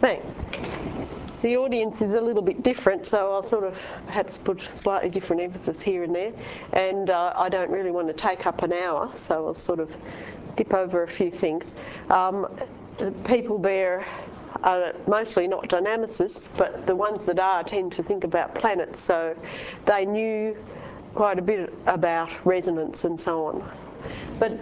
Thanks. The audience is a little bit different, so I'll sort of perhaps put slightly different emphasis here and there. And I don't really want to take up an hour, so I'll sort of skip over a few things. People there are mostly not dynamicists, but the ones that are tend to think about planets, so they knew quite a bit about resonance and so on. But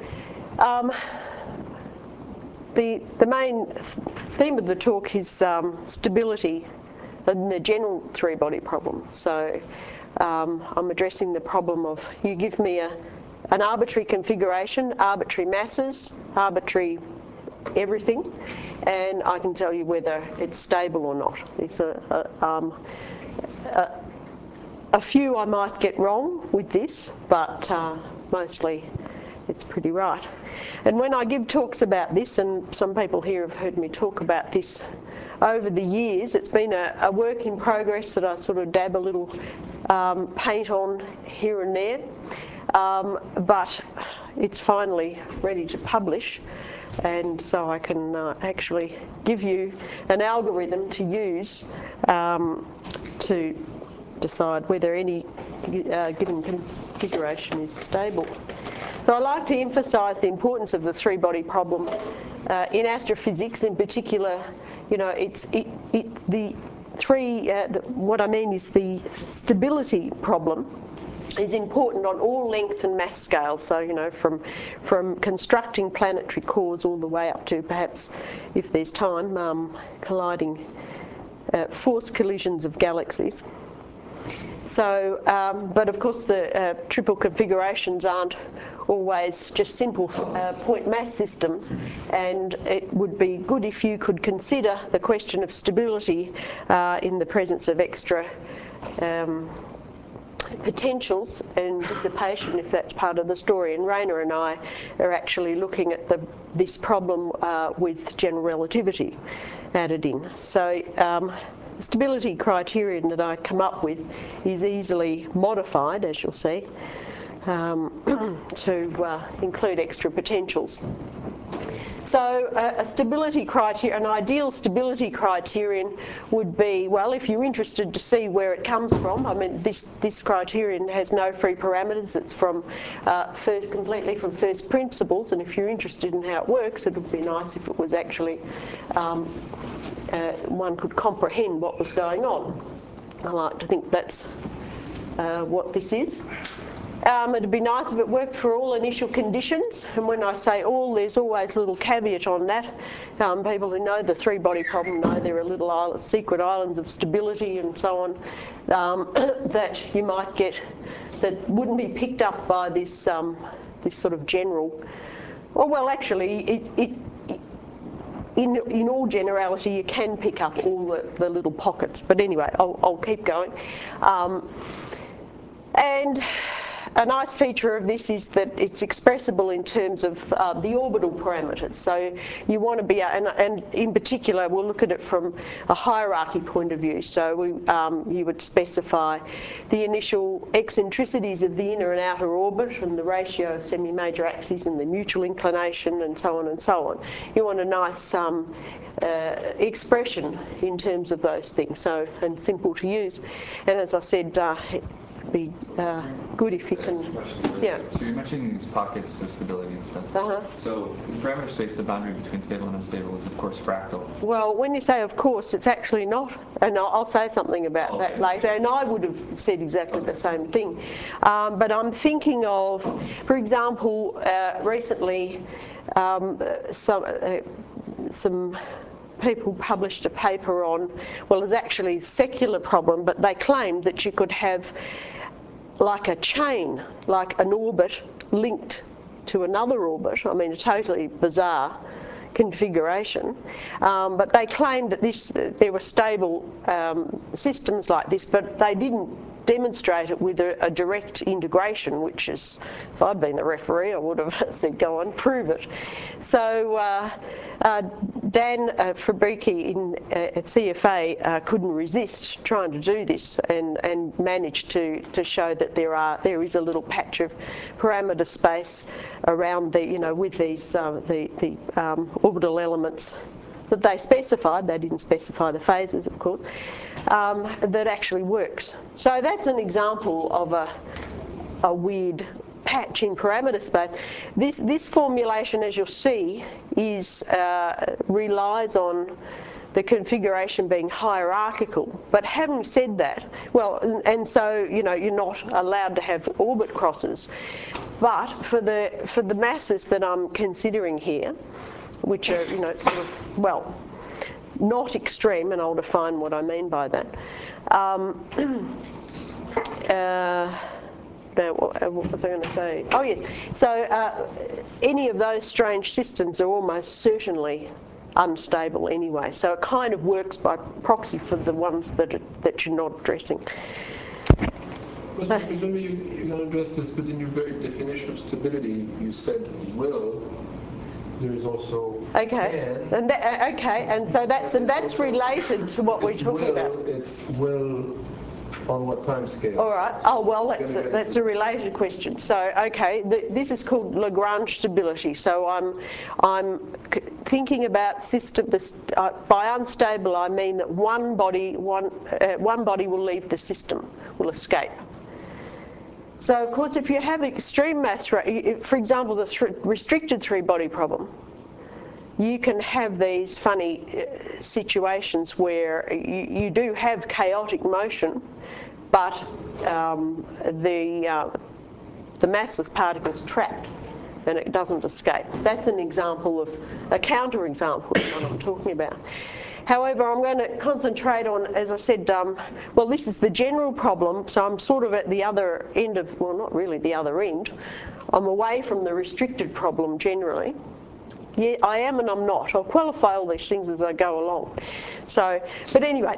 the main theme of the talk is stability and the general three-body problem. So I'm addressing the problem of you give me an arbitrary configuration, arbitrary masses, arbitrary everything, and I can tell you whether it's stable or not. It's a few I might get wrong with this, but mostly it's pretty right. And when I give talks about this, and some people here have heard me talk about this over the years, it's been a work in progress that I sort of dab a little paint on here and there, but it's finally ready to publish, and so I can actually give you an algorithm to use to decide whether any given configuration is stable. So I like to emphasise the importance of the three-body problem in astrophysics. In particular, you know, what I mean is the stability problem is important on all length and mass scales. So, you know, from constructing planetary cores all the way up to perhaps, if there's time, colliding force collisions of galaxies. So, but of course the triple configurations aren't always just simple point mass systems, and it would be good if you could consider the question of stability in the presence of extra potentials and dissipation, if that's part of the story. And Rayner and I are actually looking at this problem with general relativity added in. So the stability criterion that I come up with is easily modified, as you'll see, to include extra potentials. So a stability criterion, an ideal stability criterion would be, well, if you're interested to see where it comes from, I mean, this criterion has no free parameters. It's from completely from first principles, and if you're interested in how it works, it would be nice if it was actually one could comprehend what was going on. I like to think that's what this is. It'd be nice if it worked for all initial conditions, and when I say all, there's always a little caveat on that. People who know the three-body problem know there are little secret islands of stability and so on that you might get that wouldn't be picked up by this this sort of general. Well, actually, in all generality, you can pick up all the little pockets. But anyway, I'll keep going. And a nice feature of this is that it's expressible in terms of the orbital parameters. So you want to be, and in particular, we'll look at it from a hierarchy point of view. So you would specify the initial eccentricities of the inner and outer orbit and the ratio of semi-major axes and the mutual inclination and so on and so on. You want a nice expression in terms of those things, so, and simple to use. And as I said, be good if you can. Yeah. So you're mentioning these pockets of stability and stuff. So in parameter space, the boundary between stable and unstable is of course fractal. Well, when you say of course, it's actually not, and I'll say something about that later. And I would have said exactly the same thing, but I'm thinking of, for example, recently some people published a paper on, well, it was actually a secular problem, but they claimed that you could have like a chain, like an orbit linked to another orbit. I mean, a totally bizarre configuration, but they claimed that there were stable systems like this, but they didn't demonstrate it with a direct integration, which is, if I'd been the referee, I would have said, go on, prove it. So Dan Fabrici at CFA couldn't resist trying to do this and managed to show that there is a little patch of parameter space around the, with these the orbital elements that they specified, they didn't specify the phases of course, that actually works. So that's an example of a weird patch in parameter space. This formulation, as you'll see, relies on the configuration being hierarchical. But having said that, well, and so you're not allowed to have orbit crosses. But for the masses that I'm considering here, which are sort of, well, not extreme, and I'll define what I mean by that. Now, what was I going to say? Oh yes, so any of those strange systems are almost certainly unstable anyway, so it kind of works by proxy for the ones that you're not addressing. Presumably you're going to address this, but in your very definition of stability, you said will. There is also okay, can. And so that's related to what we're talking about. It's will. On what time scale? All right. Oh well, that's a related question. So okay, this is called Lagrange stability. So I'm thinking about systems. By unstable, I mean that one body will leave the system, will escape. So of course, if you have extreme mass, for example, the restricted three-body problem, you can have these funny situations where you do have chaotic motion, but the massless particle's trapped and it doesn't escape. That's an example of a counterexample of what I'm talking about. However, I'm going to concentrate on, as I said, well, this is the general problem, so I'm sort of at the other end of, well, not really the other end. I'm away from the restricted problem generally. Yeah, I am and I'm not. I'll qualify all these things as I go along. So, but anyway,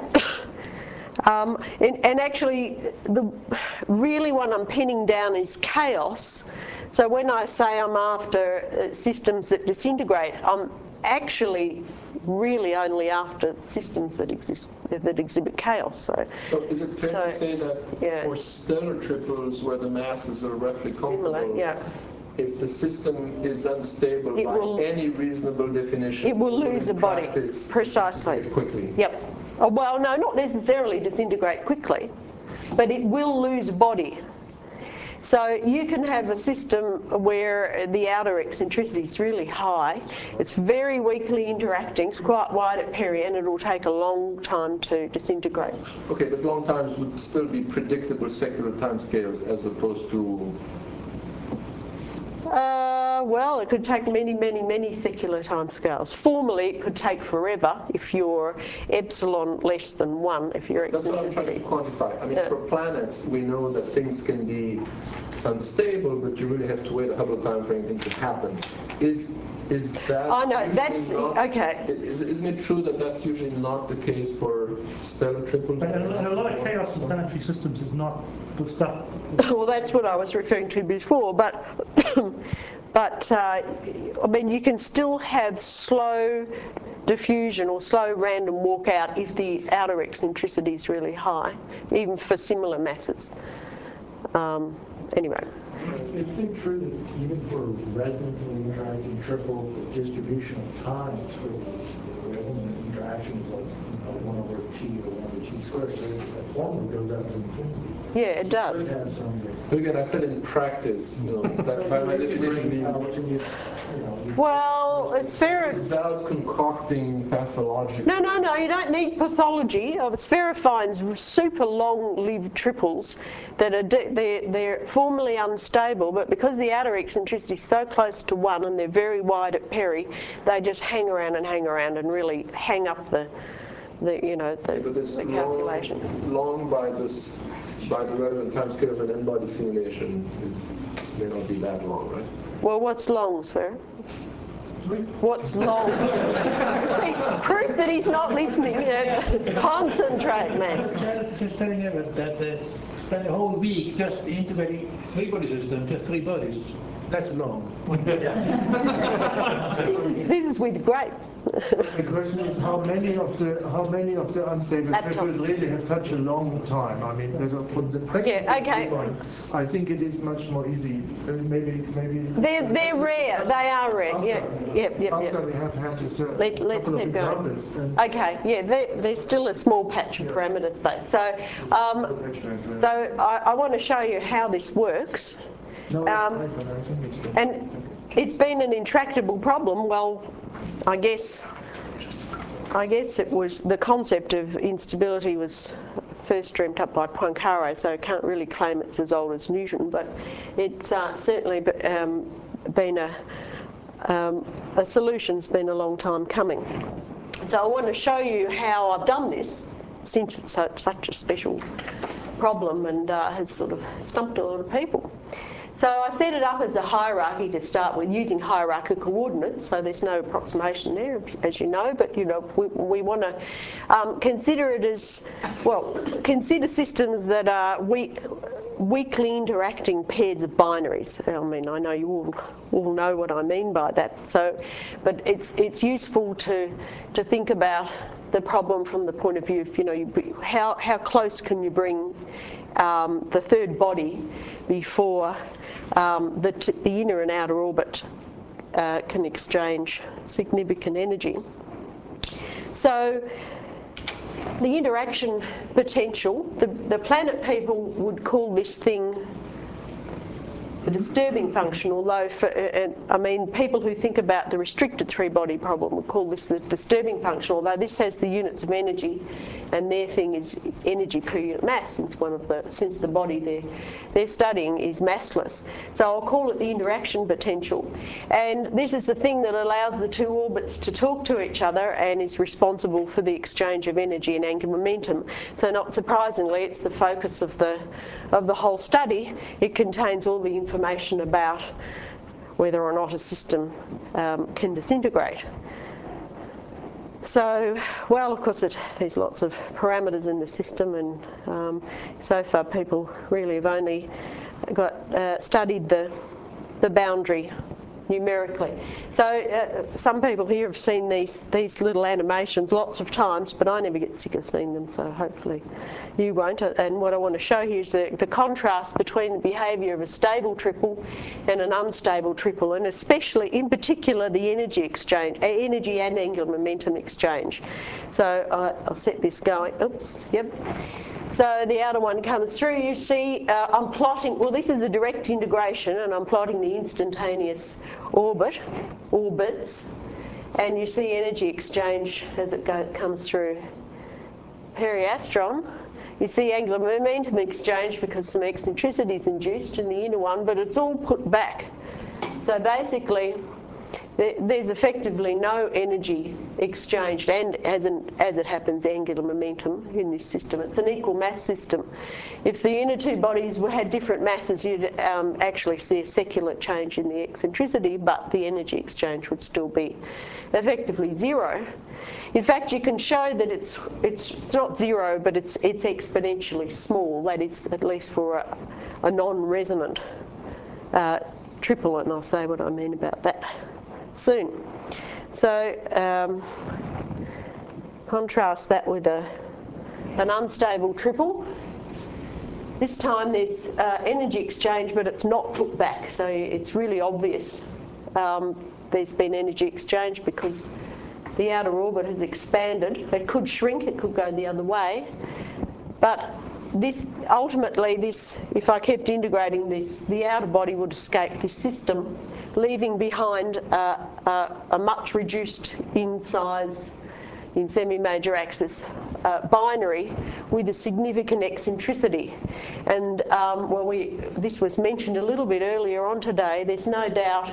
and actually, really what I'm pinning down is chaos. So when I say I'm after systems that disintegrate, I'm actually really only after systems that exhibit chaos. So is it fair to say that for stellar triples where the masses are roughly comparable, if the system is unstable by any reasonable definition, it will lose a body precisely quickly? Yep. Oh, well, no, not necessarily disintegrate quickly, but it will lose a body. So you can have a system where the outer eccentricity is really high, it's very weakly interacting, it's quite wide at peri, and it will take a long time to disintegrate. Okay, but long times would still be predictable secular timescales as opposed to... Well, it could take many secular timescales. Formally, it could take forever if you're epsilon less than 1, if you're eccentricity. That's what I'm trying to quantify. I mean, for planets, we know that things can be unstable, but you really have to wait a Hubble time for anything to happen. Is that... I know, that's... okay. Isn't it true that that's usually not the case for stellar triples? But a lot of chaos in planetary systems is not the stuff... Well, that's what I was referring to before, but... I mean, you can still have slow diffusion or slow random walkout if the outer eccentricity is really high, even for similar masses. Anyway. It's been true that even for resonantly interacting triples, the distribution of times for the resonant interactions like 1 over t or 1 over t squared, so that formula goes out to infinity. Yeah, it does. But again, I said in practice, that by my definition means... Well, without concocting pathological... No, you don't need pathology. Sphaera finds super long-lived triples that are they're formally unstable, but because the outer eccentricity is so close to 1 and they're very wide at peri, they just hang around and really hang up the calculation. Long by the relevant time scale of an n-body simulation may not be that long, right? Well, what's long, Sphaera? What's long? See, proof that he's not listening. Concentrate, man. Just telling you that spend a whole week just integrating 3-body system, just 3 bodies. That's long. This is with grape. The question is how many of the unstable triples really have such a long time? I mean, from the practical point, I think it is much more easy. Maybe they're rare. They are rare. After we have had a let's keep going. Okay. Yeah, there's still a small patch of parameter space. So, I want to show you how this works. And it's been an intractable problem. Well, I guess it was the concept of instability was first dreamt up by Poincaré, so I can't really claim it's as old as Newton, but it's certainly been a solution's been a long time coming. So I want to show you how I've done this, since it's such a special problem and has sort of stumped a lot of people. So I set it up as a hierarchy to start with, using hierarchical coordinates, so there's no approximation there, as you know, but we want to consider it as, well, consider systems that are weakly interacting pairs of binaries. I mean, I know you all know what I mean by that, so, but it's useful to think about the problem from the point of view of, how close can you bring the third body before the inner and outer orbit can exchange significant energy. So the interaction potential, the planet people would call this thing the disturbing function, although people who think about the restricted three-body problem would call this the disturbing function, although this has the units of energy, and their thing is energy per unit mass, since the body they're studying is massless. So I'll call it the interaction potential. And this is the thing that allows the two orbits to talk to each other and is responsible for the exchange of energy and angular momentum. So not surprisingly, it's the focus of the whole study. It contains all the information about whether or not a system can disintegrate. So, well, of course, there's lots of parameters in the system, and so far people really have only studied the boundary numerically. So some people here have seen these little animations lots of times, but I never get sick of seeing them, so hopefully you won't. And what I want to show here is the contrast between the behaviour of a stable triple and an unstable triple, and especially, in particular, the energy exchange, energy and angular momentum exchange. So I'll set this going. Oops, yep. So the outer one comes through, you see, I'm plotting, well, this is a direct integration, and I'm plotting the instantaneous orbits, and you see energy exchange as it comes through periastron. You see angular momentum exchange because some eccentricity is induced in the inner one, but it's all put back. So basically, there's effectively no energy exchanged, and as it happens, angular momentum in this system. It's an equal mass system. If the inner two bodies had different masses, you'd actually see a secular change in the eccentricity, but the energy exchange would still be effectively zero. In fact, you can show that it's not zero, but it's exponentially small. That is, at least for a non-resonant triple, and I'll say what I mean about that soon. So contrast that with an unstable triple. This time there's energy exchange, but it's not put back, so it's really obvious there's been energy exchange because the outer orbit has expanded. It could shrink, it could go the other way, but ultimately, if I kept integrating this, the outer body would escape this system, leaving behind a much reduced in size, in semi-major axis binary with a significant eccentricity. And this was mentioned a little bit earlier on today. There's no doubt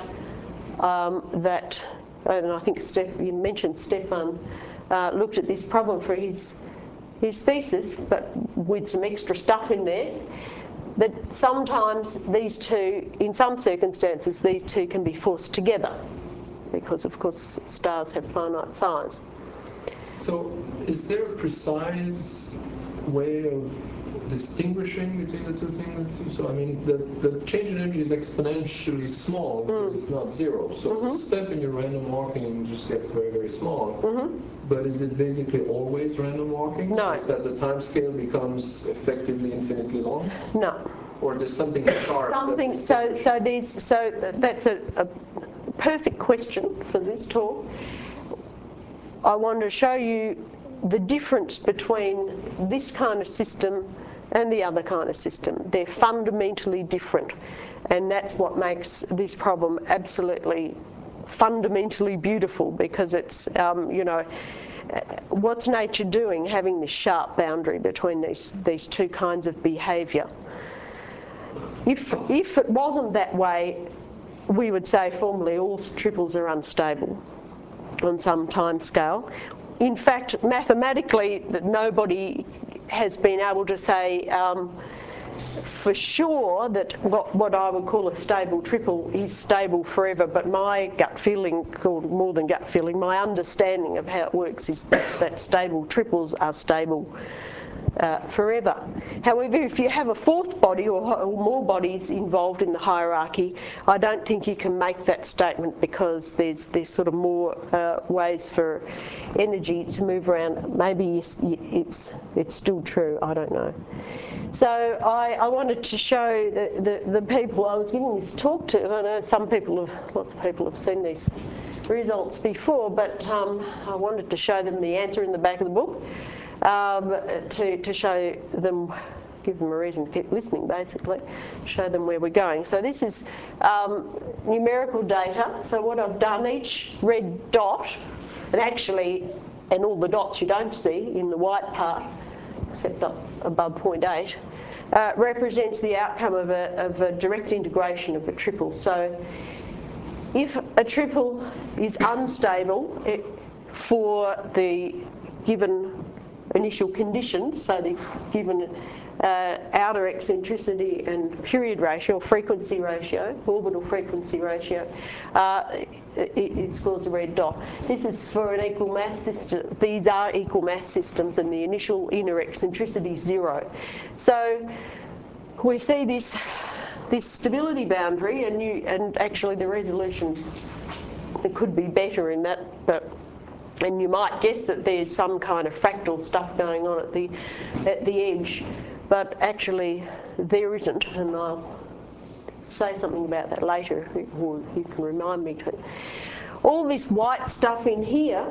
that, and I think you mentioned Stefan looked at this problem for his thesis, but with some extra stuff in there, that sometimes these two, in some circumstances, these two can be forced together because, of course, stars have finite size. So is there a precise way of distinguishing between the two things? So I mean, the change in energy is exponentially small, but it's not zero. So the step in your random walking just gets very, very small. But is it basically always random walking? No. Is that the time scale becomes effectively infinitely long? No. Or there's something sharp? Something. So that's a perfect question for this talk. I want to show you the difference between this kind of system and the other kind of system. They're fundamentally different, and that's what makes this problem absolutely fundamentally beautiful, because it's, you know, what's nature doing having this sharp boundary between these two kinds of behaviour? If it wasn't that way, we would say formally all triples are unstable on some time scale. In fact, mathematically, nobody has been able to say for sure that what I would call a stable triple is stable forever, but my gut feeling, or more than gut feeling, my understanding of how it works is that stable triples are stable forever. However, if you have a fourth body or more bodies involved in the hierarchy, I don't think you can make that statement, because there's sort of more ways for energy to move around. Maybe it's still true, I don't know. So I wanted to show the people I was giving this talk to. I know lots of people have seen these results before, but I wanted to show them the answer in the back of the book. To show them, give them a reason to keep listening, basically, show them where we're going. So this is numerical data. So what I've done, each red dot, and all the dots you don't see in the white part, except up above 0.8, represents the outcome of a direct integration of a triple. So if a triple is unstable for the given initial conditions, so the given outer eccentricity and period ratio, or frequency ratio, orbital frequency ratio, it scores a red dot. This is for an equal mass system. These are equal mass systems, and the initial inner eccentricity is 0. So we see this stability boundary, and actually the resolution, it could be better in that, and you might guess that there's some kind of fractal stuff going on at the edge, but actually there isn't, and I'll say something about that later, or you can remind me to. All this white stuff in here,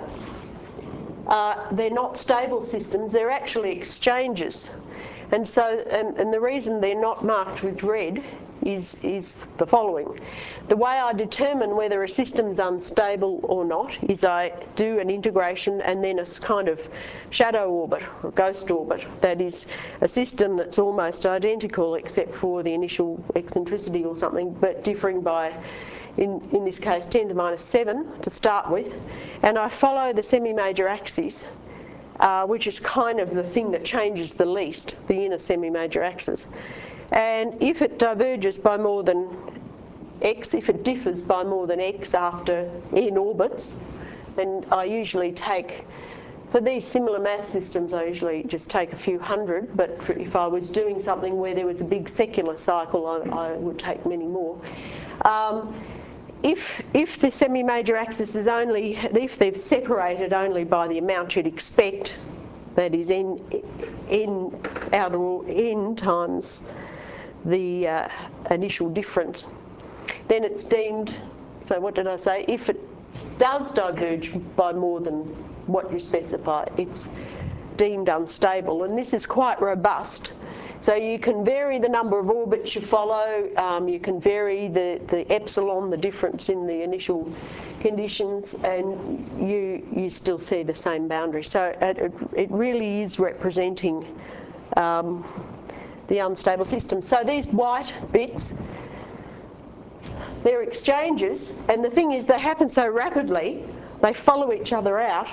they're not stable systems, they're actually exchanges. And so, and the reason they're not marked with red is the following. The way I determine whether a system's unstable or not is I do an integration and then a kind of shadow orbit, or ghost orbit. That is a system that's almost identical except for the initial eccentricity or something, but differing by, in this case, 10 to the minus 7 to start with. And I follow the semi-major axis, which is kind of the thing that changes the least, the inner semi-major axis. And if it diverges by more than x, if it differs by more than x after n orbits, then I usually take, for these similar mass systems, I usually just take a few hundred, but if I was doing something where there was a big secular cycle, I would take many more. If the semi-major axis is only, if they've separated only by the amount you'd expect, that is n outer or n times the initial difference, then it's deemed, so what did I say? If it does diverge by more than what you specify, it's deemed unstable, and this is quite robust. So you can vary the number of orbits you follow, you can vary the epsilon, the difference in the initial conditions, and you still see the same boundary. So it really is representing the unstable system. So these white bits, they're exchanges, and the thing is they happen so rapidly, they follow each other out.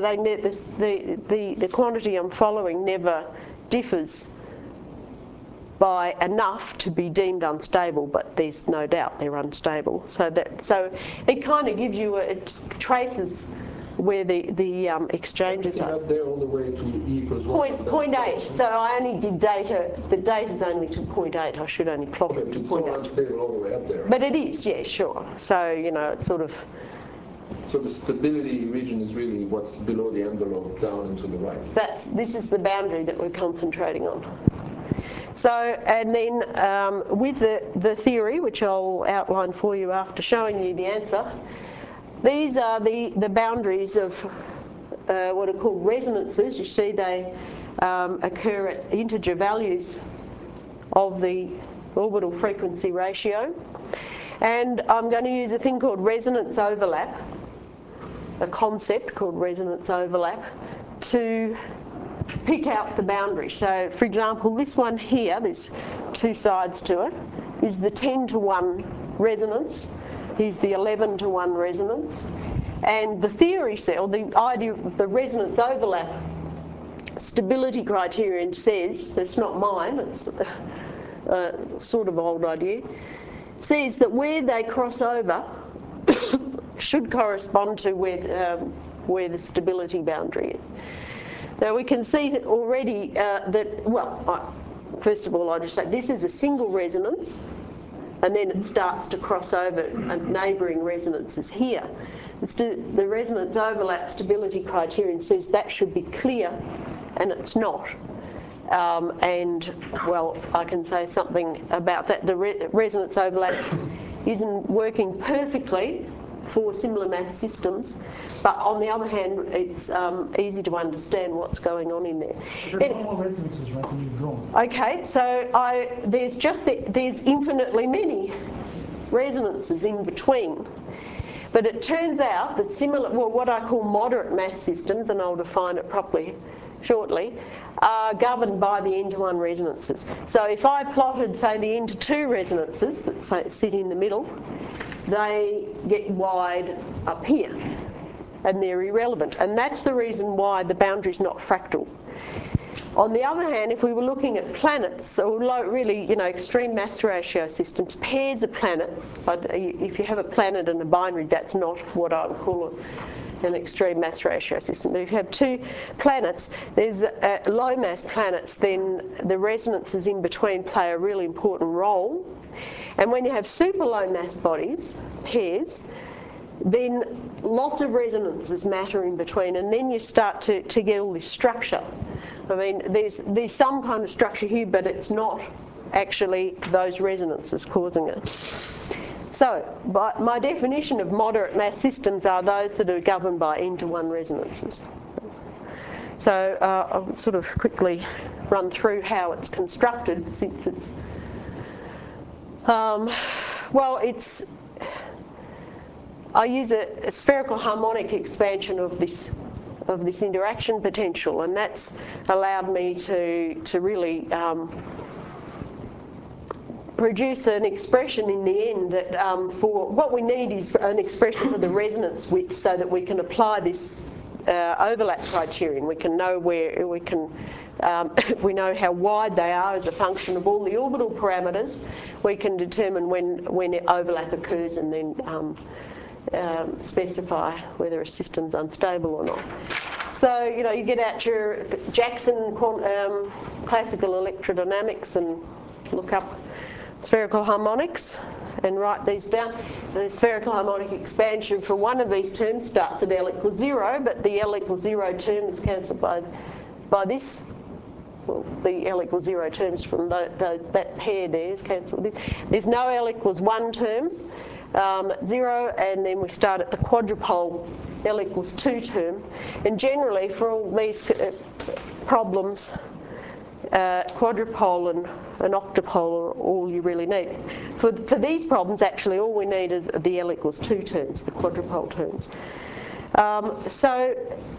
The quantity I'm following never differs by enough to be deemed unstable, but there's no doubt they're unstable. So it kind of gives you, it traces where the exchanges Everything are. up there all the way to E equals 1. Point 8. So I only did data. The data's only to 0.8. I should only plot Okay, it but to it's all 0.8. unstable all the way up there. But it is, yeah, sure. So you know, it's sort of. So the stability region is really what's below the envelope down and to the right. This is the boundary that we're concentrating on. So, and then with the theory, which I'll outline for you after showing you the answer, these are the boundaries of what are called resonances. You see they occur at integer values of the orbital frequency ratio. And I'm going to use a thing called resonance overlap, a concept called resonance overlap, to pick out the boundary. So, for example, this one here, there's two sides to it, is the 10-to-1 resonance. Here's the 11-to-1 resonance. And the theory cell, the idea of the resonance overlap stability criterion says, it's not mine, it's a sort of old idea, says that where they cross over should correspond to where the stability boundary is. Now we can see that already first of all I'll just say this is a single resonance, and then it starts to cross over and neighbouring resonances here. The resonance overlap stability criterion says that should be clear, and it's not. And well, I can say something about that. The resonance overlap isn't working perfectly for similar mass systems, but on the other hand, it's easy to understand what's going on in there. There's no more resonances, right, than you've drawn. Okay, so there's infinitely many resonances in between. But it turns out that what I call moderate mass systems, and I'll define it properly shortly, are governed by the n-to-1 resonances. So if I plotted, say, the n-to-2 resonances that sit in the middle, they get wide up here, and they're irrelevant. And that's the reason why the boundary's not fractal. On the other hand, if we were looking at planets, or really, extreme mass ratio systems, pairs of planets, if you have a planet and a binary, that's not what I would call an extreme mass ratio system. But if you have two planets, there's low mass planets, then the resonances in between play a really important role. And when you have super low mass bodies, pairs, then lots of resonances matter in between, and then you start to get all this structure. I mean, there's some kind of structure here, but it's not actually those resonances causing it. So, my definition of moderate mass systems are those that are governed by n-to-1 resonances. So, I'll sort of quickly run through how it's constructed, since it's I use a spherical harmonic expansion of this interaction potential, and that's allowed me to really produce an expression in the end that for what we need is an expression for the resonance width, so that we can apply this overlap criterion. We can know if we know how wide they are as a function of all the orbital parameters, we can determine when overlap occurs, and then specify whether a system's unstable or not. So, you get out your Jackson classical electrodynamics and look up spherical harmonics and write these down. The spherical harmonic expansion for one of these terms starts at L equals 0, but the L equals 0 term is cancelled by this. Well, the L equals 0 terms from that pair there is cancelled. There's no L equals 1 term, 0, and then we start at the quadrupole L equals 2 term. And generally, for all these problems, quadrupole and octupole are all you really need. For these problems, actually, all we need is the L equals 2 terms, the quadrupole terms. So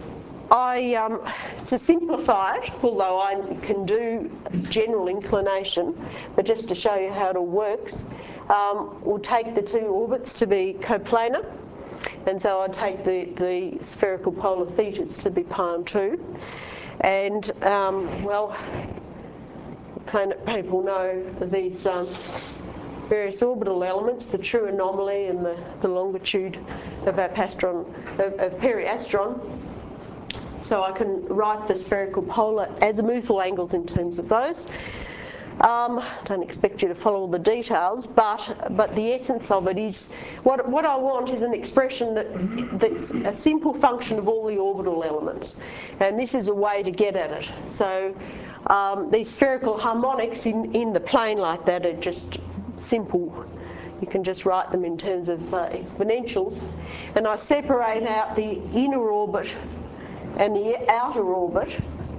to simplify it, although I can do general inclination, but just to show you how it all works, we'll take the two orbits to be coplanar, and so I'd take the spherical polar thetas to be pi 2. And, well, planet people know these various orbital elements, the true anomaly and the longitude of our periastron. So I can write the spherical polar azimuthal angles in terms of those. Don't expect you to follow all the details, but the essence of it is, what I want is an expression that's a simple function of all the orbital elements. And this is a way to get at it. So these spherical harmonics in the plane like that are just simple. You can just write them in terms of exponentials. And I separate out the inner orbit and the outer orbit.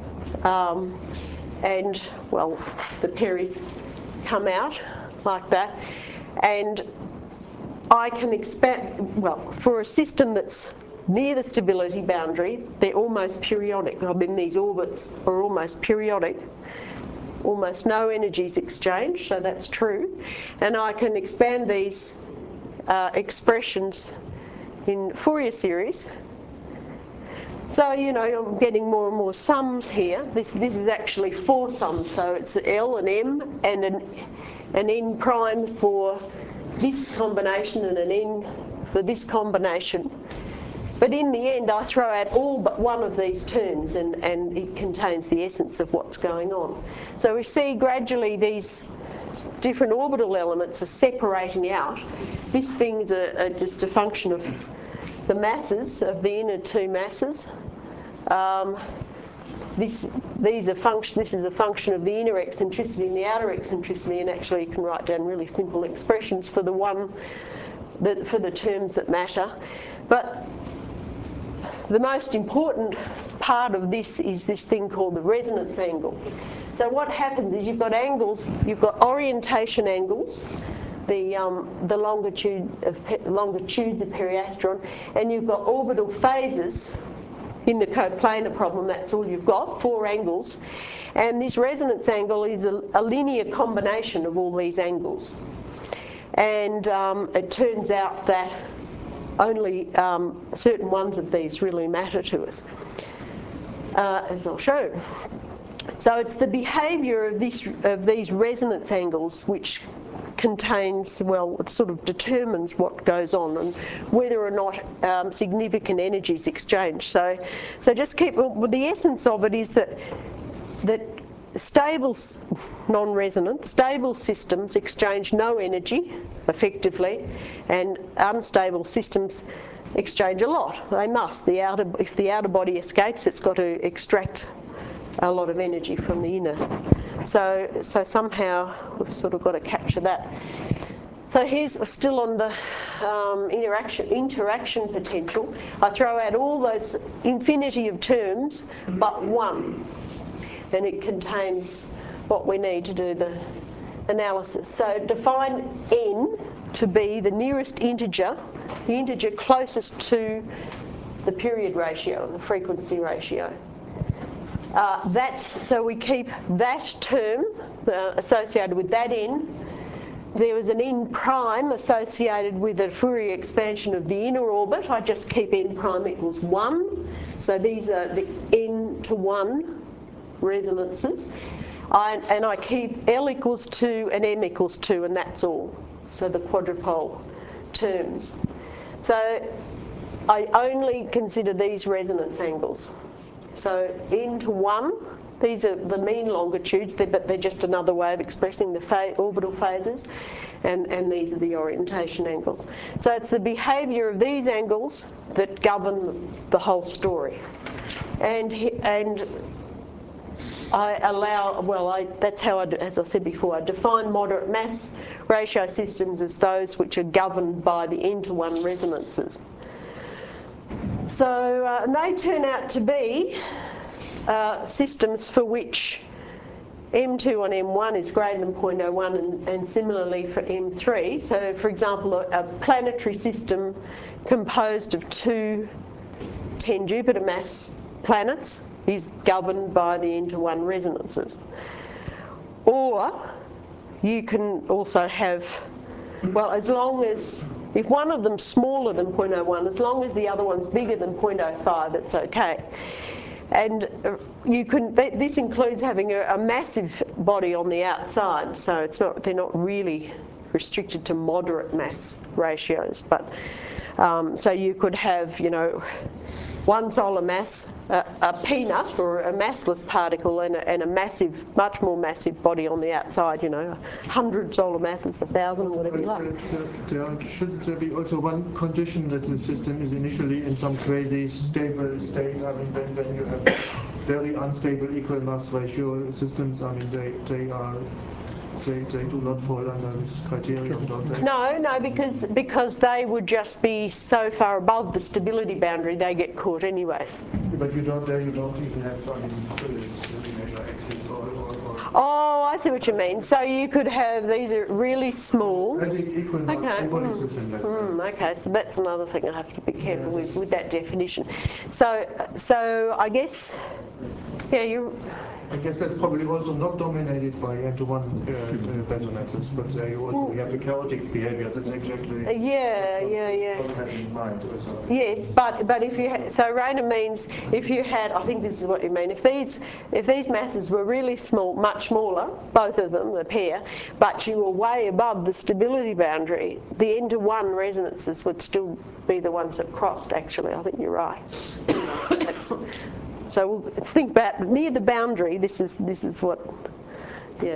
And, well, the peris come out like that. And I can expand, well, for a system that's near the stability boundary, they're almost periodic. I mean, these orbits are almost periodic. Almost no energy is exchanged, so that's true. And I can expand these expressions in Fourier series. So, you know, I'm getting more and more sums here. This is actually 4 sums, so it's L and M and an N prime for this combination and an N for this combination. But in the end, I throw out all but one of these terms, and it contains the essence of what's going on. So we see gradually these different orbital elements are separating out. These things are just a function of the masses of the inner 2 masses. This is a function of the inner eccentricity and the outer eccentricity, and actually you can write down really simple expressions for for the terms that matter. But the most important part of this is this thing called the resonance angle. So what happens is you've got angles, you've got orientation angles, the longitudes of periastron, and you've got orbital phases. In the coplanar problem, that's all you've got, 4 angles. And this resonance angle is a linear combination of all these angles. And it turns out that only certain ones of these really matter to us, as I'll show. So it's the behaviour of these resonance angles which contains, well, it sort of determines what goes on and whether or not significant energy is exchanged. So just keep, well, the essence of it is that stable, non-resonant, stable systems exchange no energy, effectively, and unstable systems exchange a lot. They must. If the outer body escapes, it's got to extract a lot of energy from the inner. So somehow we've sort of got to capture that. So here's still on the interaction potential. I throw out all those infinity of terms but one, and it contains what we need to do the analysis. So define n to be the nearest integer, the integer closest to the period ratio, the frequency ratio. So we keep that term associated with that n. There was an n prime associated with a Fourier expansion of the inner orbit. I just keep n prime equals 1. So these are the n to 1 resonances. And I keep L equals 2 and M equals 2, and that's all. So the quadrupole terms. So I only consider these resonance angles. So n to 1, these are the mean longitudes, but they're just another way of expressing the orbital phases, and these are the orientation angles. So it's the behaviour of these angles that govern the whole story. And I allow, well, that's how as I said before, I define moderate mass ratio systems as those which are governed by the n to 1 resonances. So and they turn out to be systems for which M2 on M1 is greater than 0.01, and similarly for M3. So for example, a planetary system composed of 2 10 Jupiter mass planets is governed by the n to 1 resonances. Or you can also have, well, as long as, if one of them's smaller than 0.01, as long as the other one's bigger than 0.05, it's okay. And you can, this includes having a massive body on the outside, so they're not really restricted to moderate mass ratios. But so you could have, you know, one solar mass, a peanut or a massless particle, and a massive, much more massive body on the outside, you know, 100 solar masses, 1,000, whatever you like. Should there be also one condition that the system is initially in some crazy stable state? I mean, when you have very unstable equal mass ratio systems, I mean, they do not fall under this criterion, don't they? No, because they would just be so far above the stability boundary, they get caught anyway. But you don't even have, I mean, measure X's or Oh, I see what you mean. So you could have, these are really small. I think equal mass body system. Okay, so that's another thing I have to be careful with that definition. So I guess, yeah, I guess that's probably also not dominated by N-to-1 resonances, but you also have the chaotic behavior. That's exactly what you have in mind. Also. Yes, but if you so Rayner means if you had, I think this is what you mean. If these masses were really small, much smaller, both of them, the pair, but you were way above the stability boundary, the N-to-1 resonances would still be the ones that crossed. Actually, I think you're right. So we'll think about near the boundary. This is what, yeah.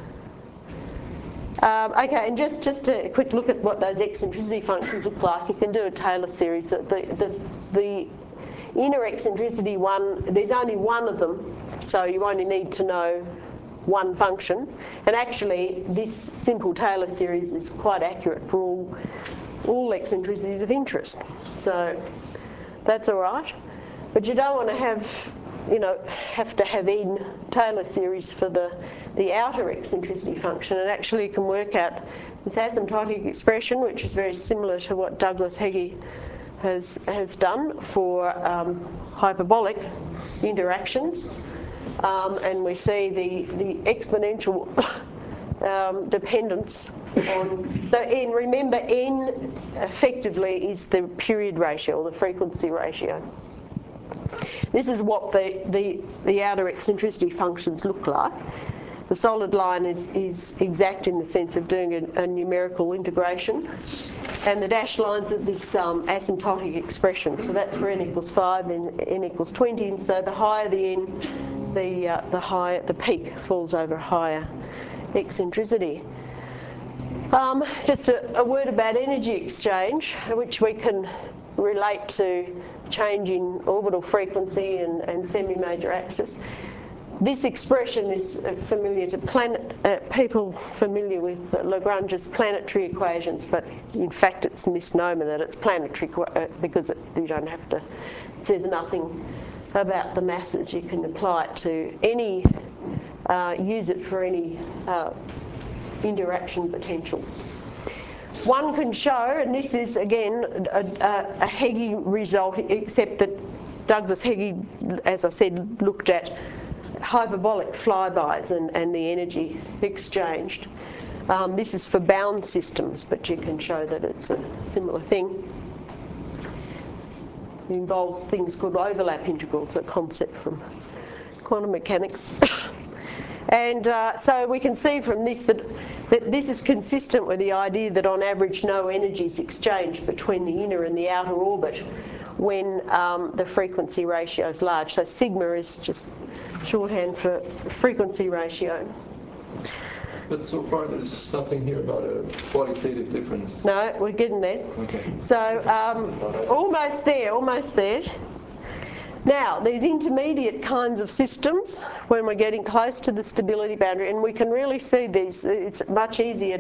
Okay, and just a quick look at what those eccentricity functions look like. You can do a Taylor series. The inner eccentricity one, there's only one of them, so you only need to know one function. And actually, this simple Taylor series is quite accurate for all eccentricities of interest. So that's all right. But you don't want to have, you know, to have n Taylor series for the outer eccentricity function. And actually you can work out this asymptotic expression, which is very similar to what Douglas Heggie has done for hyperbolic interactions. And we see the exponential dependence on, so n, remember n effectively is the period ratio or the frequency ratio. This is what the outer eccentricity functions look like. The solid line is exact in the sense of doing a numerical integration, and the dashed lines are this asymptotic expression. So that's for n equals 5 and n equals 20, and so the higher the n, the higher the peak falls over higher eccentricity. Just a word about energy exchange, which we can relate to change in orbital frequency and semi-major axis. This expression is familiar to people familiar with Lagrange's planetary equations, but in fact it's a misnomer that it's planetary because you don't have to, it says nothing about the masses. You can apply it to any, use it for any interaction potential. One can show, and this is again a Heggie result, except that Douglas Heggie, as I said, looked at hyperbolic flybys and the energy exchanged. This is for bound systems, but you can show that it's a similar thing. It involves things called overlap integrals, a concept from quantum mechanics. And so we can see from this that this is consistent with the idea that on average no energy is exchanged between the inner and the outer orbit when the frequency ratio is large. So sigma is just shorthand for frequency ratio. But so far there's nothing here about a qualitative difference. No, we're getting there. Okay. So almost there, almost there. Now, these intermediate kinds of systems, when we're getting close to the stability boundary, and we can really see these, it's much easier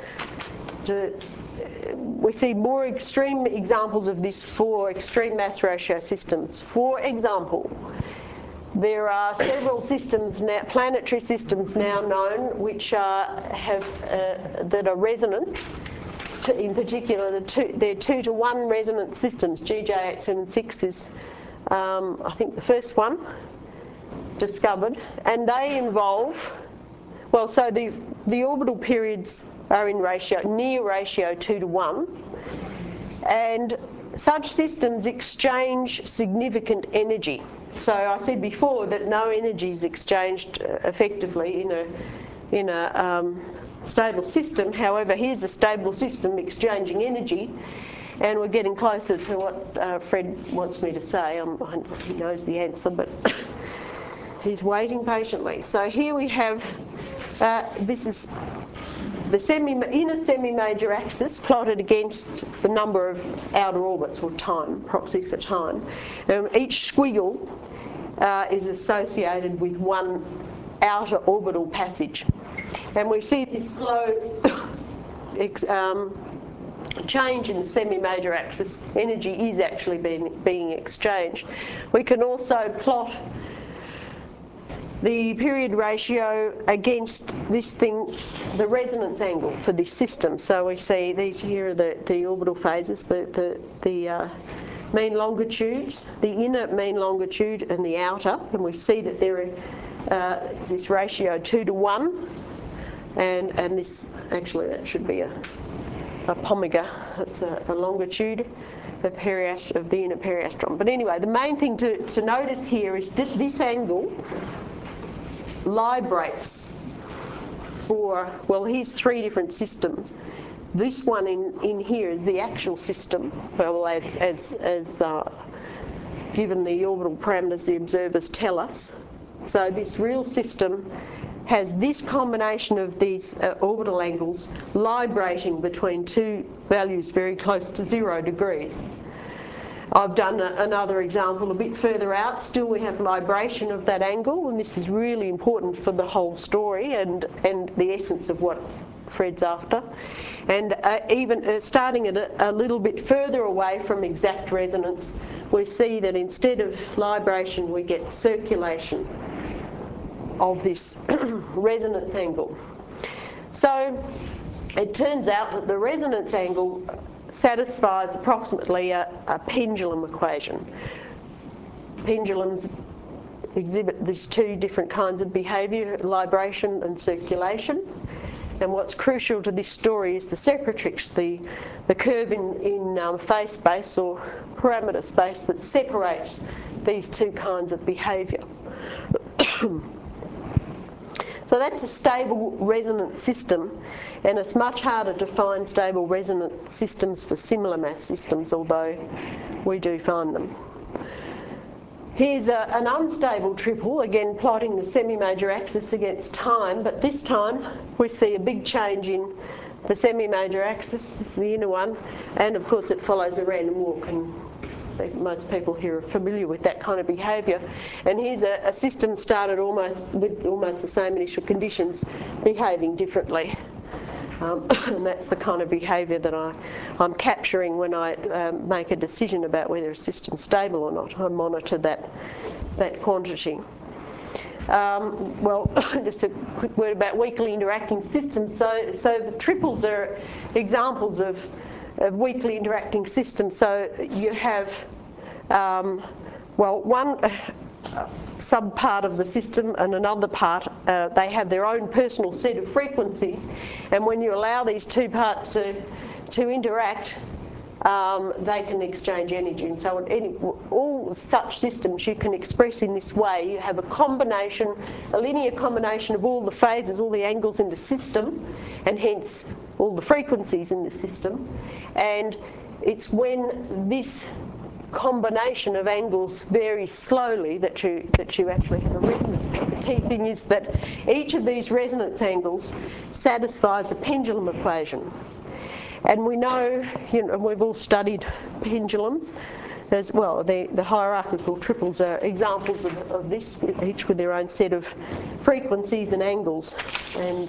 we see more extreme examples of this for extreme mass ratio systems. For example, there are several systems now, planetary systems now known, which that are resonant. In particular, they're 2-to-1 resonant systems. GJ876 is, I think, the first one discovered, and they involve, well, so the orbital periods are in ratio, near ratio 2-to-1, and such systems exchange significant energy. So I said before that no energy is exchanged effectively in a stable system. However, here's a stable system exchanging energy, and we're getting closer to what Fred wants me to say. He knows the answer, but he's waiting patiently. So here we have, this is the inner semi-major axis plotted against the number of outer orbits, or time, proxy for time. And each squiggle is associated with one outer orbital passage. And we see this slow change in the semi-major axis. Energy is actually being exchanged. We can also plot the period ratio against this thing, the resonance angle for this system. So we see these here are the orbital phases, the mean longitudes, the inner mean longitude and the outer, and we see that there are this ratio 2:1, and this, actually that should be a pomega, that's a longitude of the inner periastron. But anyway, the main thing to notice here is that this angle librates for, well, here's 3 different systems. This one in here is the actual system, well, as given the orbital parameters the observers tell us. So this real system has this combination of these orbital angles librating between 2 values very close to 0 degrees. I've done another example a bit further out. Still we have libration of that angle, and this is really important for the whole story and the essence of what Fred's after. And even starting at a little bit further away from exact resonance, we see that instead of libration we get circulation of this resonance angle. So it turns out that the resonance angle satisfies approximately a pendulum equation. Pendulums exhibit these 2 different kinds of behaviour, libration and circulation. And what's crucial to this story is the separatrix, the curve in phase space or parameter space that separates these 2 kinds of behaviour. So that's a stable resonant system, and it's much harder to find stable resonant systems for similar mass systems, although we do find them. Here's an unstable triple, again plotting the semi-major axis against time, but this time we see a big change in the semi-major axis, this is the inner one, and of course it follows a random walk, and most people here are familiar with that kind of behaviour. And here's a system started with almost the same initial conditions, behaving differently. And that's the kind of behaviour that I'm capturing when I make a decision about whether a system's stable or not. I monitor that quantity. Well, just a quick word about weakly interacting systems. So the triples are examples of weakly interacting systems. So you have, well, one sub-part of the system and another part, they have their own personal set of frequencies, and when you allow these 2 parts to interact, they can exchange energy. And so all such systems you can express in this way. You have a combination, a linear combination of all the phases, all the angles in the system, and hence all the frequencies in the system. And it's when this combination of angles varies slowly that you actually have a resonance. The key thing is that each of these resonance angles satisfies a pendulum equation. And we know, we've all studied pendulums as well. The hierarchical triples are examples of this, each with their own set of frequencies and angles, and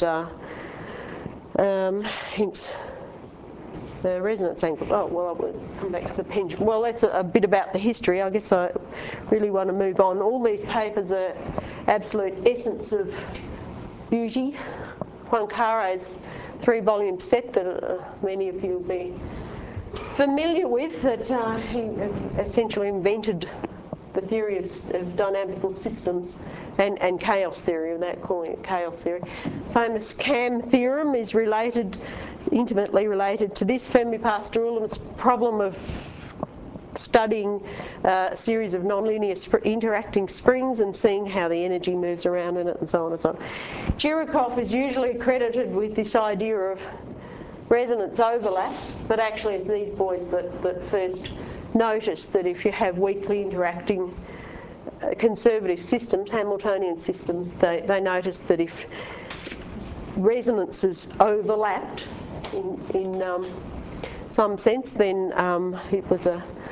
hence the resonance angles. Oh, well, I will come back to the pendulum. Well, that's a bit about the history. I guess I really want to move on. All these papers are absolute essence of beauty. Poincaré's 3-volume set that many of you will be familiar with, that he essentially invented the theory of dynamical systems and chaos theory, without calling it chaos theory. Famous CAM theorem is intimately related to this, Fermi-Pastorulum's problem of studying a series of nonlinear interacting springs and seeing how the energy moves around in it and so on and so on. Chirikov is usually credited with this idea of resonance overlap, but actually it's these boys that first noticed that if you have weakly interacting conservative systems, Hamiltonian systems, they noticed that if resonances overlapped in some sense, then it was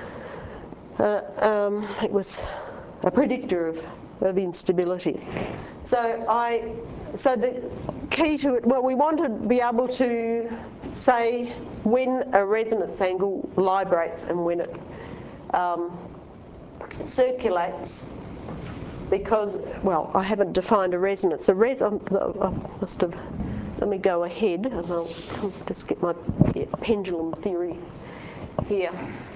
a predictor of instability. So the key to it, well, we want to be able to say when a resonance angle librates and when it circulates, because, well, I haven't defined a resonance. I must have, let me go ahead and I'll just get my pendulum theory here.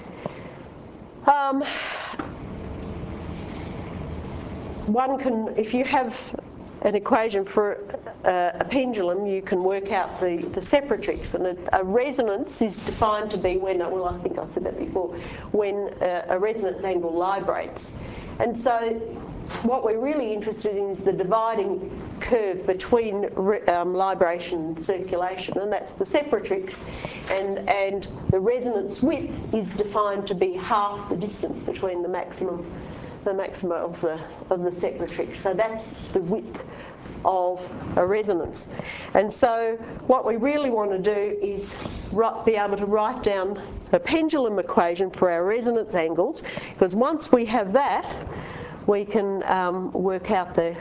One can, if you have an equation for a pendulum, you can work out the separatrix, and a resonance is defined to be when, well, I think I said that before, when a resonance angle librates. And so what we're really interested in is the dividing curve between libration and circulation, and that's the separatrix, and the resonance width is defined to be half the distance between the maxima of the separatrix. So that's the width of a resonance. And so what we really want to do is be able to write down a pendulum equation for our resonance angles, because once we have that, we can work out the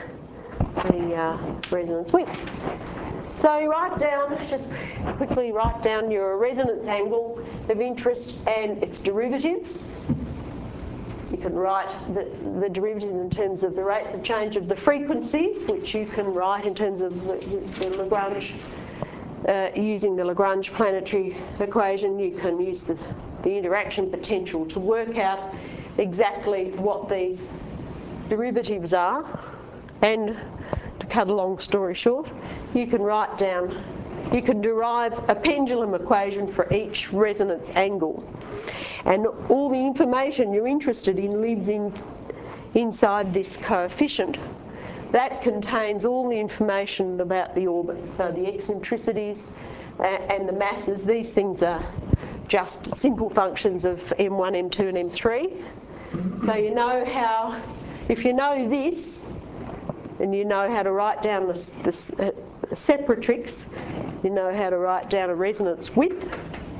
resonance width. So you write down, just quickly write down your resonance angle of interest and its derivatives. You can write the derivatives in terms of the rates of change of the frequencies, which you can write in terms of the Lagrange, using the Lagrange planetary equation. You can use the interaction potential to work out exactly what these derivatives are. And to cut a long story short, you can write down, you can derive a pendulum equation for each resonance angle. And all the information you're interested in lives inside this coefficient. That contains all the information about the orbit. So the eccentricities and the masses, these things are just simple functions of M1, M2 and M3. So you know how, if you know this, and you know how to write down the separatrix, you know how to write down a resonance width,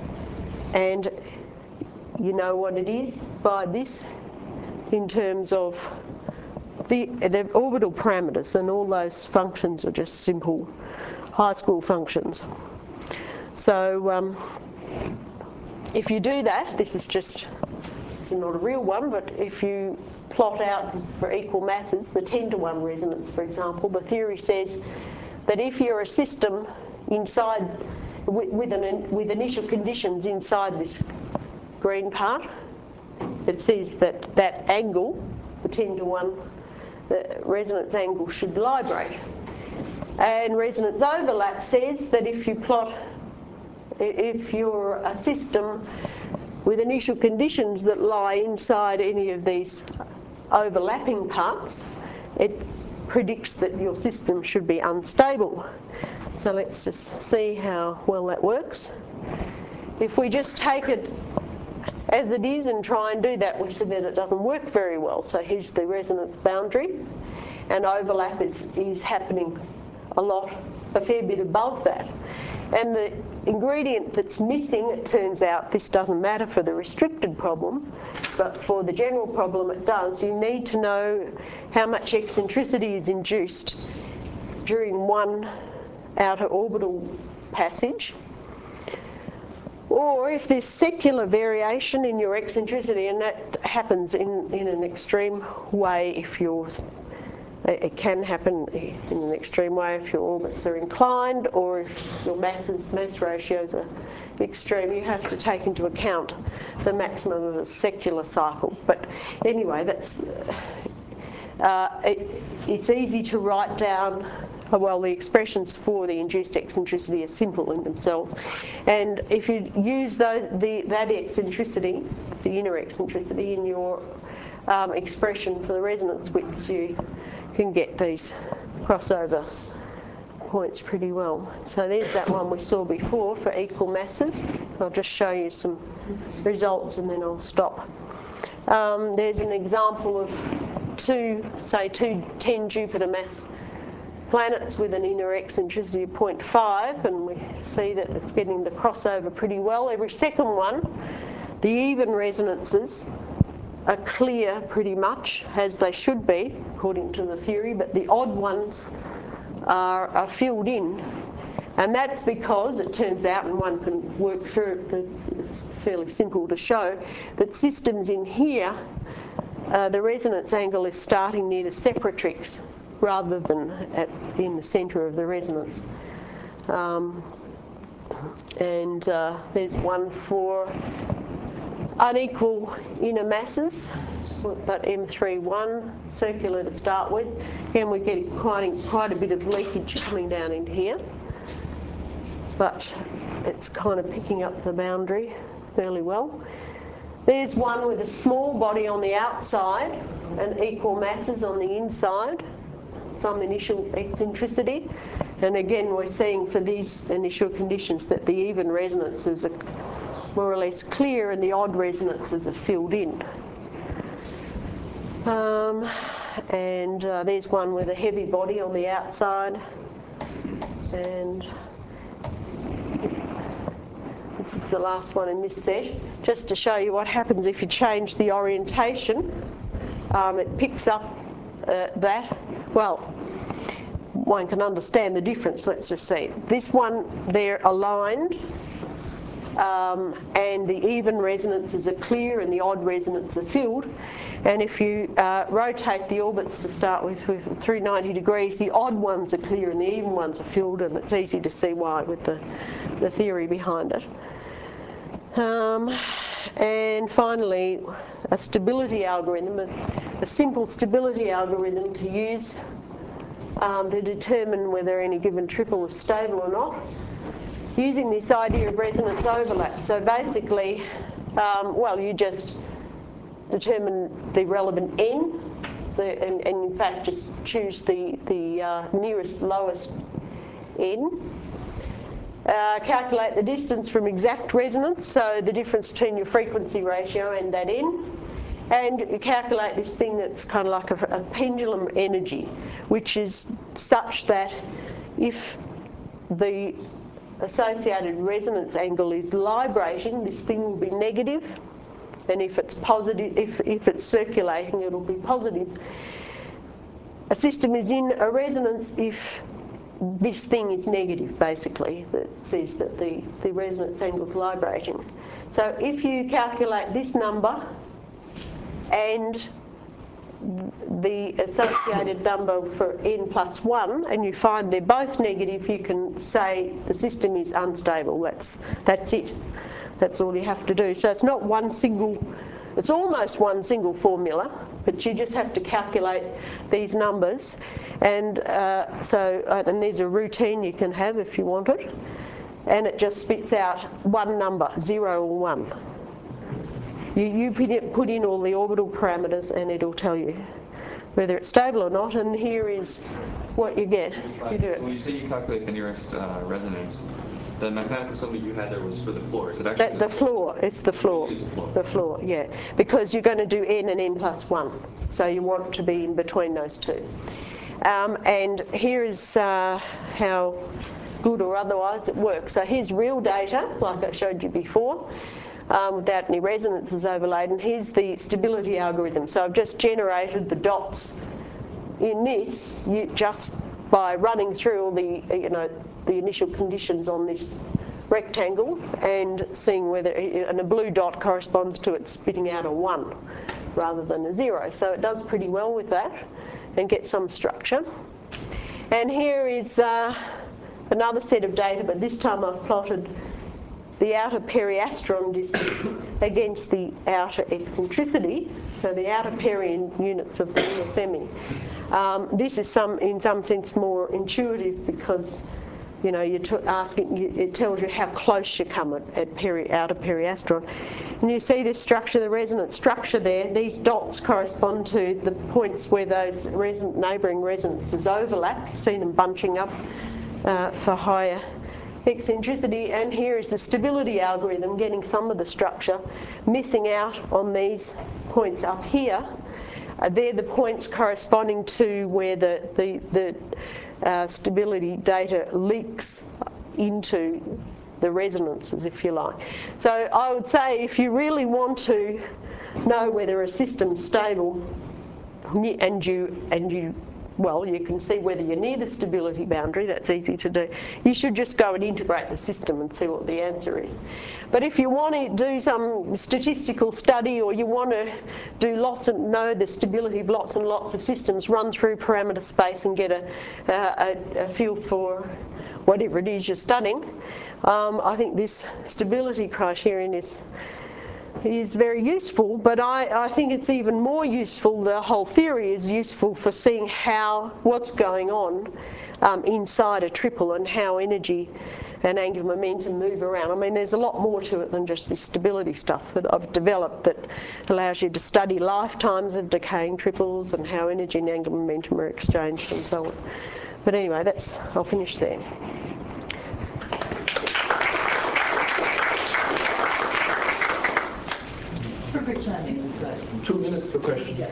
and you know what it is by this in terms of the orbital parameters, and all those functions are just simple high school functions. So if you do that, this is not a real one, but if you plot out this for equal masses, the 10-to-1 resonance, for example, the theory says that if you're a system inside with initial conditions inside this green part, it says that that angle, the 10-to-1, the resonance angle should librate. And resonance overlap says that if you're a system with initial conditions that lie inside any of these overlapping parts, it predicts that your system should be unstable. So let's just see how well that works. If we just take it as it is and try and do that, we see that it doesn't work very well. So here's the resonance boundary, and overlap is happening a fair bit above that. And the ingredient that's missing, it turns out, this doesn't matter for the restricted problem, but for the general problem it does. You need to know how much eccentricity is induced during one outer orbital passage, or if there's secular variation in your eccentricity, and that happens in an extreme way it can happen in an extreme way if your orbits are inclined, or if your mass ratios are extreme. You have to take into account the maximum of a secular cycle. But anyway, that's it's easy to write down well, the expressions for the induced eccentricity are simple in themselves. And if you use that eccentricity, the inner eccentricity, in your expression for the resonance widths, you can get these crossover points pretty well. So there's that one we saw before for equal masses. I'll just show you some results and then I'll stop. There's an example of two 10 Jupiter mass planets with an inner eccentricity of 0.5, and we see that it's getting the crossover pretty well. Every second one, the even resonances are clear pretty much, as they should be, according to the theory, but the odd ones are filled in. And that's because it turns out, and one can work through it, it's fairly simple to show, that systems in here, the resonance angle is starting near the separatrix rather than in the centre of the resonance. There's one for unequal inner masses, but M31, circular to start with. Again, we get quite a bit of leakage coming down in here, but it's kind of picking up the boundary fairly well. There's one with a small body on the outside and equal masses on the inside, some initial eccentricity. And again, we're seeing for these initial conditions that the even resonances are more or less clear and the odd resonances are filled in. There's one with a heavy body on the outside, and this is the last one in this set, just to show you what happens if you change the orientation. It picks up that. Well, one can understand the difference. Let's just see. This one, they're aligned, and the even resonances are clear and the odd resonances are filled. And if you rotate the orbits to start with 390 degrees, the odd ones are clear and the even ones are filled, and it's easy to see why with the theory behind it. And finally, a stability algorithm, a simple stability algorithm to use to determine whether any given triple is stable or not, using this idea of resonance overlap. So basically, well, you just determine the relevant n, and in fact just choose the nearest lowest n. Calculate the distance from exact resonance, so the difference between your frequency ratio and that n. And you calculate this thing that's kind of like a pendulum energy, which is such that if the associated resonance angle is librating, this thing will be negative, and if it's positive, if it's circulating, it'll be positive. A system is in a resonance if this thing is negative, basically, that says that the resonance angle is librating. So if you calculate this number and the associated number for n+1, and you find they're both negative, you can say the system is unstable. That's it. That's all you have to do. So it's not one single, it's almost one single formula, but you just have to calculate these numbers. And and there's a routine you can have if you want it, and it just spits out one number, 0 or 1. You put in all the orbital parameters and it'll tell you whether it's stable or not, and here is what you get. You do it. When you say you calculate the nearest resonance, the mathematical symbol you had there was for the floor. Is it actually the floor? It's the floor. The floor, yeah. Because you're going to do n and n+1, so you want to be in between those two. And here is how good or otherwise it works. So here's real data, like I showed you before, without any resonances overlaid, and here's the stability algorithm. So I've just generated the dots in this just by running through all the initial conditions on this rectangle and seeing whether, and a blue dot corresponds to it spitting out a 1 rather than a 0. So it does pretty well with that and get some structure. And here is another set of data, but this time I've plotted the outer periastron distance against the outer eccentricity, so the outer perian units of the inner semi. This is in some sense more intuitive because, you know, you're it tells you how close you come at outer periastron. And you see this structure, the resonance structure there, these dots correspond to the points where those neighbouring resonances overlap. You see them bunching up for higher eccentricity, and here is the stability algorithm getting some of the structure, missing out on these points up here. They're the points corresponding to where the stability data leaks into the resonances, if you like. So I would say if you really want to know whether a system's stable, and you well, you can see whether you're near the stability boundary, that's easy to do. You should just go and integrate the system and see what the answer is. But if you want to do some statistical study, or you want to do know the stability of lots and lots of systems, run through parameter space and get a feel for whatever it is you're studying, I think this stability criterion is very useful, but I think it's even more useful, the whole theory is useful for seeing what's going on inside a triple and how energy and angular momentum move around. I mean, there's a lot more to it than just this stability stuff that I've developed that allows you to study lifetimes of decaying triples and how energy and angular momentum are exchanged and so on. But anyway, I'll finish there. Perfect timing. 2 minutes for questions. Yeah.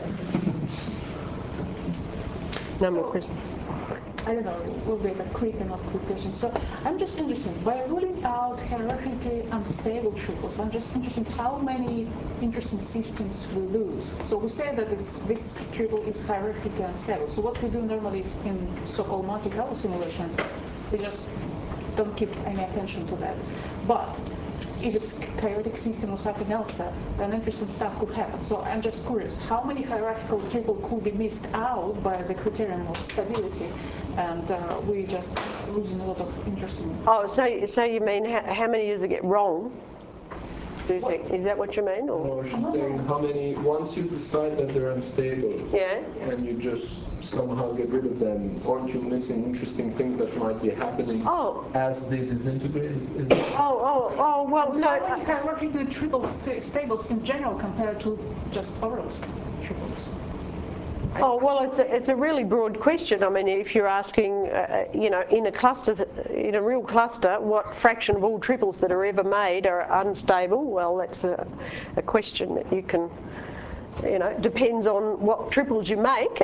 No more questions. I don't know, it will be a quick question. So I'm just interested, by ruling out hierarchically unstable triples, I'm just interested how many interesting systems we lose. So we say that this triple is hierarchically unstable. So what we do normally is in so-called Monte Carlo simulations, we just don't give any attention to that. But if it's a chaotic system or something else, then interesting stuff could happen. So I'm just curious, how many hierarchical triples could be missed out by the criterion of stability, and we just losing a lot of interesting... Oh, so you mean how many does it get wrong? Do you think? Is that what you mean? Or? No, she's saying how many, once you decide that they're unstable, yeah, and you just somehow get rid of them, aren't you missing interesting things that might be happening as they disintegrate? Well, no. How many hierarchical triples stables in general compared to just overall triples? Oh, well, it's a really broad question. I mean, if you're asking, you know, in a real cluster, what fraction of all triples that are ever made are unstable? Well, that's a question that you can, you know, depends on what triples you make.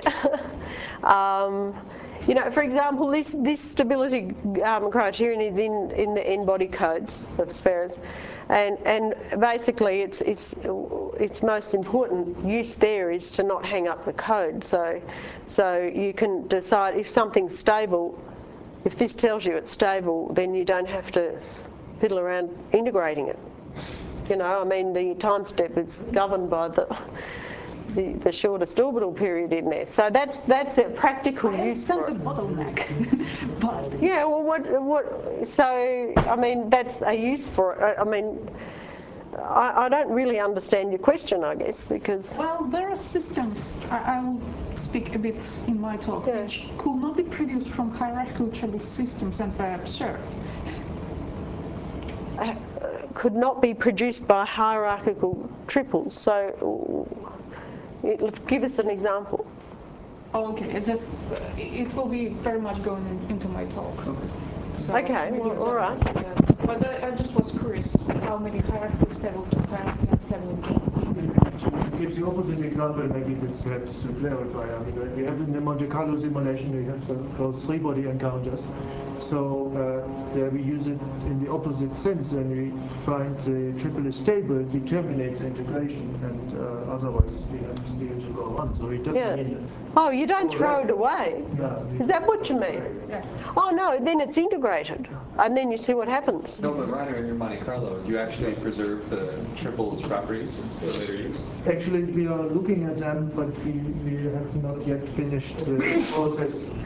You know, for example, this stability criterion is in the n-body codes of spheres. And basically, its most important use there is to not hang up the code. So you can decide if something's stable. If this tells you it's stable, then you don't have to fiddle around integrating it. You know, I mean, the time step is governed by the shortest orbital period in there. So that's a practical use for it. The bottleneck. But yeah, well, so, I mean, that's a use for it. I mean, I don't really understand your question, I guess, because... Well, there are systems, I'll speak a bit in my talk, which could not be produced from hierarchical triple systems and by observed. Could not be produced by hierarchical triples, so... Give us an example. Okay, it will be very much going into my talk. So okay, well, all right. But I just was curious how many hierarchical stable to hierarchical unstable in general. To give the opposite example, maybe this helps to clarify. I mean, we have in the Monte Carlo simulation, we have those three-body encounters. So there we use it in the opposite sense, and we find the triple is stable, we terminate the integration, and otherwise we have still to go on. So it doesn't mean... Oh, you don't throw it away? No. Is that what you mean? Yeah. Oh, no, then it's integrated, and then you see what happens. No, but Rainer, in your Monte Carlo, do you actually preserve the triples properties for later use? Actually, we are looking at them, but we have not yet finished the process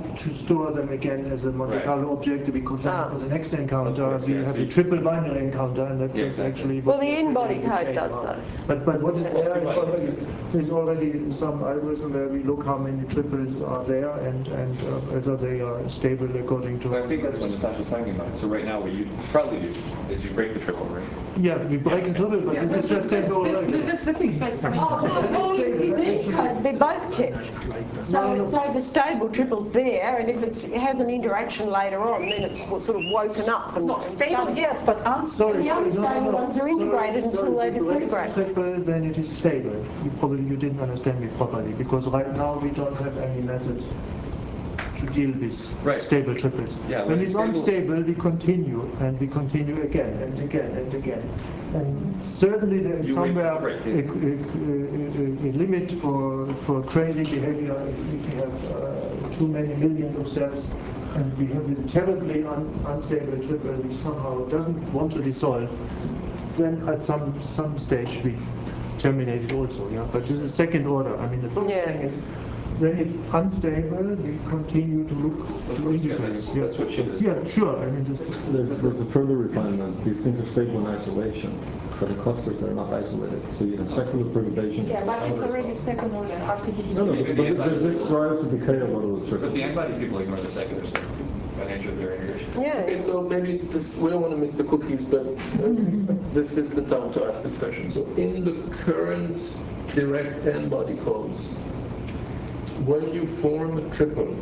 to store them again as a Monte Right. Carlo object to be consigned for the next encounter. Of course, We yeah, have so a you- triple binary encounter, and that's exactly. actually Well, what the we n-body really code change does now. so. But what is there is Right. there's already some algorithm where we look how many triples are there and whether they are stable according to. But I think that's what Natasha's talking about. So right now, what you probably do is you break the triple, right? Yeah, we break a triple, but this is just temporary. That's the thing. That's the Well, in these codes, they're both kept. So the stable triple's there, and if it has an interaction later on, then it's sort of woken up and No, stable, studied. yes, but unstable. The unstable ones are integrated until they If you break the disintegrate. triple, then it is stable. You didn't understand me properly, because right now we don't have any method to deal with Right. stable triples. Yeah, when when it's stable- unstable, we continue, and we continue again and again and again. And certainly there is You wait- somewhere right, a limit for crazy behavior if we have too many millions of cells and we have a terribly unstable triple which somehow doesn't want to dissolve, then at some stage we terminate it also. Yeah, but this is second order. I mean, the first Yeah. thing is when it's unstable, we continue to look to course, yeah, integrate. that's what she does. Yeah, sure. I mean, this, There's a further refinement. These things are stable in isolation, but the clusters are not isolated. So you have secular perturbation. Yeah, but it's already second order RTD. No, but this drives the decay of one of those But circuits. the n-body people ignore the secular stuff too, by nature of their integration. Okay, Yeah. so maybe this, we don't want to miss the cookies, but this is the time to ask this question. So in the current direct n-body codes, when you form a triple,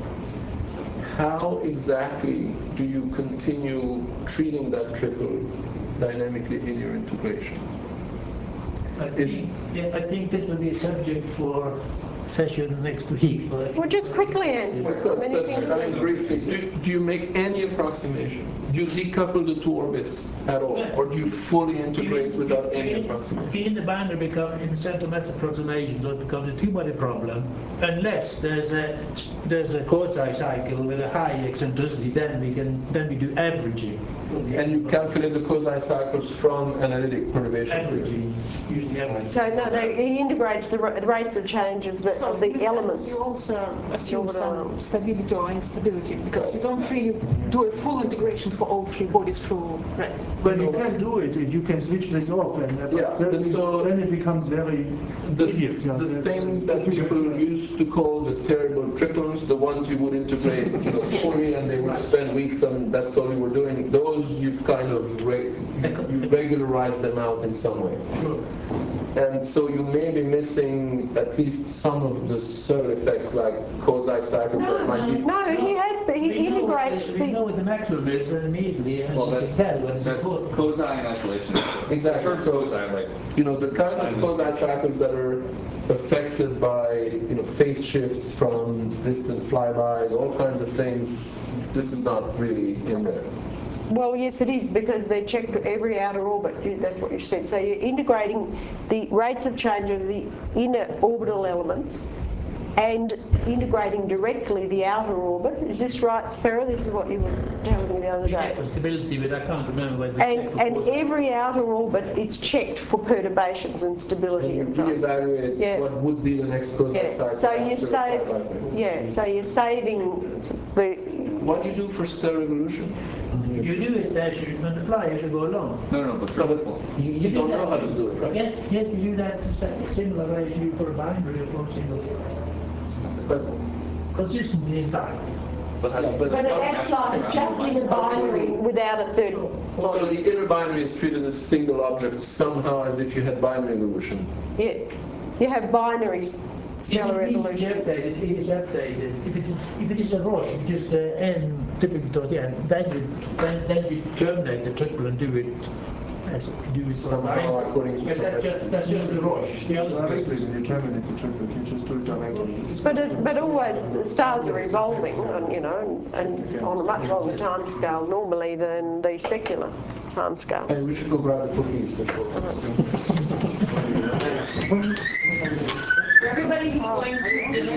how exactly do you continue treating that triple dynamically in your integration? I think this will be a subject for session next week. Well, just quickly answer it. I mean, if you- I mean, briefly, do you make any approximation? Do you decouple the two orbits at all? Or do you fully integrate without any approximation? In the binary become in center mass approximation, it becomes a two-body problem, unless there's a quasi cycle with a high eccentricity. Then we do averaging. And you calculate the quasi-cycles from analytic perturbation. Averaging using averaging. So no, he integrates the rates of change of the So in a sense, elements. you also assume Orbital some elements. stability or instability because you don't really do a full integration for all three bodies through red. but you can do it if you can switch this off, and Yeah, but so- then it becomes very tedious. Yeah, The things that people used to call the terrible triples, the ones you would integrate fully and they would spend weeks on, that's all you were doing, those you've kind of you regularized them out in some way. And so you may be missing at least some of the subtle effects like quasi-cycles that might be. No, he integrates We know the. what the maximum is immediately, and Well, you can that's tell when it's that's important. cosi in isolation. Exactly. First cosi, like The kinds of quasi-cycles that are affected by phase shifts from distant flybys, all kinds of things, this is not really in there. Well, yes, it is because they check every outer orbit. That's what you said. So you're integrating the rates of change of the inner orbital elements and integrating directly the outer orbit. Is this right, Sparrow? This is what you were telling me the other We day. check for stability, but I can't remember whether we check for And quasi. every outer orbit, it's checked for perturbations and And stability you and so on. reevaluate Yeah. what would be the next quasi-cycle. Yeah. So you after save. the flyby phase. Yeah. So you're saving the. What do you do for stellar evolution? You do it as you, on the fly as you go along. No, but No, but you don't know how to do it, right? Yes, you do that similar way as you do for a binary or for a single. But, Consistently in time. but how do you- but But that's like it's just in a binary without a third so body. the inner binary is treated as a single object somehow as if you had binary evolution. Yeah. You have binaries. Stellar If it needs to be evolution. updated, it is updated. If it is a Roche, you just n typically towards the end, then you terminate the triple and do it as you do it for a Somehow binary. according to But that's just the Roche. The other Directly, when you terminate the triple, you just do it directly. But always the stars are evolving, and on a much longer time scale normally than the secular time scale. Hey, we should go grab the cookies before. Everybody who's going to